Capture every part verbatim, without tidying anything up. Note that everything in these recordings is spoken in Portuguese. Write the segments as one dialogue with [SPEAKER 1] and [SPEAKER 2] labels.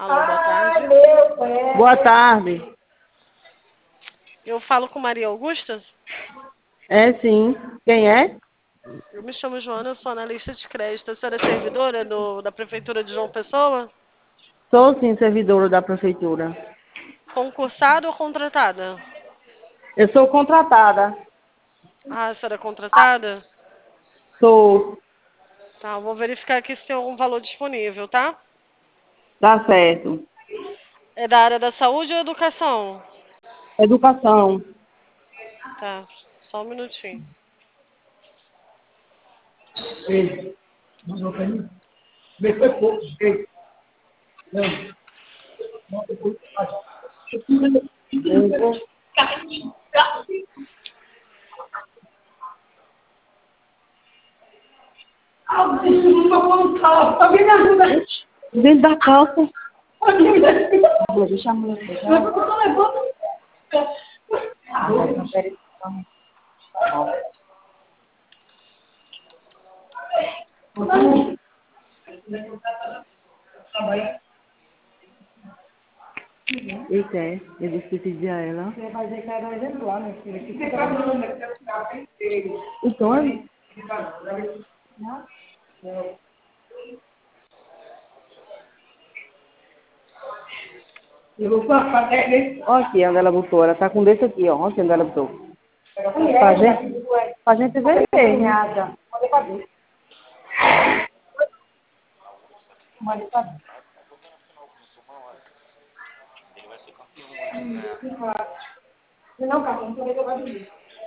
[SPEAKER 1] Alô, boa tarde.
[SPEAKER 2] Boa tarde.
[SPEAKER 1] Eu falo com Maria Augusta.
[SPEAKER 2] É sim. Quem é?
[SPEAKER 1] Eu me chamo Joana, eu sou analista de crédito. A senhora é servidora do, da Prefeitura de João Pessoa?
[SPEAKER 2] Sou sim servidora da prefeitura.
[SPEAKER 1] Concursada ou contratada?
[SPEAKER 2] Eu sou contratada.
[SPEAKER 1] Ah, a senhora é contratada?
[SPEAKER 2] Sou.
[SPEAKER 1] Tá, eu vou verificar aqui se tem algum valor disponível, tá?
[SPEAKER 2] Tá certo.
[SPEAKER 1] É da área da saúde ou educação?
[SPEAKER 2] Educação.
[SPEAKER 1] Tá, só um minutinho.
[SPEAKER 2] Ei, mandou pra mim? Vê, foi pouco. Ei, não. Não, foi pouco. Eu vou- Ah, isso não tá falando calça. Alguém me ajuda. Dentro da calça. Alguém me ajuda. Deixa a mulher pegar. Mas eu tô levando. Ah, não, peraí. Eita, é. Eu disse que pedir a ela. Você vai dizer que era um exemplar, meu filho. Então, é... Eu vou fazer. Olha aqui onde ela botou. Ela tá com desse aqui, ó. Olha onde ela botou. Pra gente, pra gente ver. Nada. Mande pra dentro. Não, cara, não tem levar de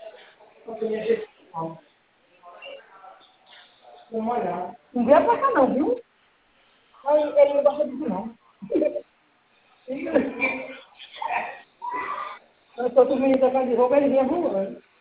[SPEAKER 2] Vamos olhar. Não veio pra cá não, viu? Mas ele não gosta disso não. Eu sou do menino da casa de roupa, ele vinha voando.